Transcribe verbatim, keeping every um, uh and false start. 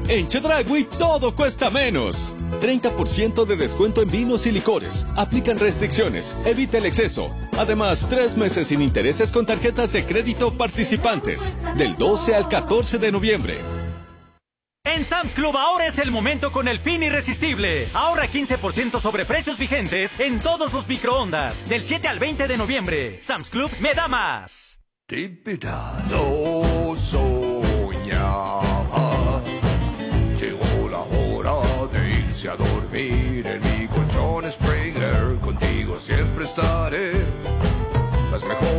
En Chedraui todo cuesta menos. treinta por ciento de descuento en vinos y licores. Aplican restricciones. Evita el exceso. Además, tres meses sin intereses con tarjetas de crédito participantes. Del doce al catorce de noviembre. En Sam's Club ahora es el momento con el fin irresistible. Ahorra quince por ciento sobre precios vigentes en todos los microondas. Del siete al veinte de noviembre. Sam's Club me da más. Típita, no.